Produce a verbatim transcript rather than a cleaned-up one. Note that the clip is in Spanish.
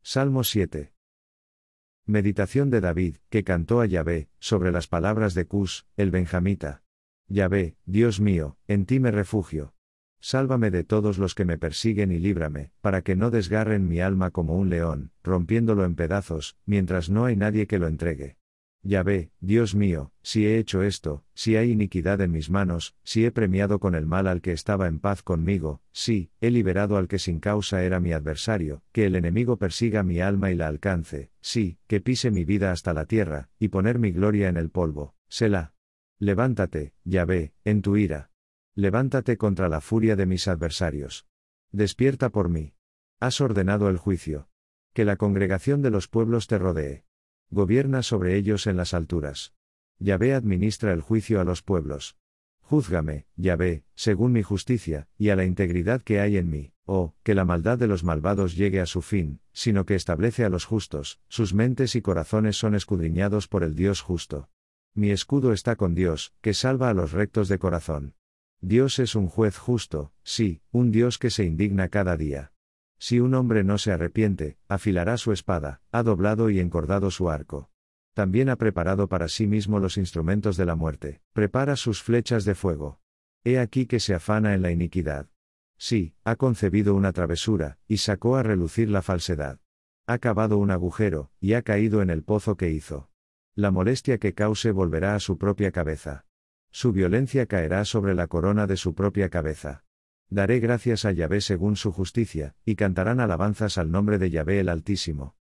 Salmo siete. Meditación de David, que cantó a Yahvé, sobre las palabras de Cus, el benjamita. Yahvé, Dios mío, en ti me refugio. Sálvame de todos los que me persiguen y líbrame, para que no desgarren mi alma como un león, rompiéndolo en pedazos, mientras no hay nadie que lo entregue. Yahvé, Dios mío, si he hecho esto, si hay iniquidad en mis manos, si he premiado con el mal al que estaba en paz conmigo, si, he liberado al que sin causa era mi adversario, que el enemigo persiga mi alma y la alcance, sí, que pise mi vida hasta la tierra, y poner mi gloria en el polvo, Selah. Levántate, Yahvé, en tu ira. Levántate contra la furia de mis adversarios. Despierta por mí. Has ordenado el juicio. Que la congregación de los pueblos te rodee. Gobierna sobre ellos en las alturas. Yahvé administra el juicio a los pueblos. Júzgame, Yahvé, según mi justicia, y a la integridad que hay en mí, oh, que la maldad de los malvados llegue a su fin, sino que establece a los justos, sus mentes y corazones son escudriñados por el Dios justo. Mi escudo está con Dios, que salva a los rectos de corazón. Dios es un juez justo, sí, un Dios que se indigna cada día. Si un hombre no se arrepiente, afilará su espada, ha doblado y encordado su arco. También ha preparado para sí mismo los instrumentos de la muerte, prepara sus flechas de fuego. He aquí que se afana en la iniquidad. Sí, ha concebido una travesura, y sacó a relucir la falsedad. Ha cavado un agujero, y ha caído en el pozo que hizo. La molestia que cause volverá a su propia cabeza. Su violencia caerá sobre la corona de su propia cabeza. Daré gracias a Yahvé según su justicia, y cantarán alabanzas al nombre de Yahvé el Altísimo.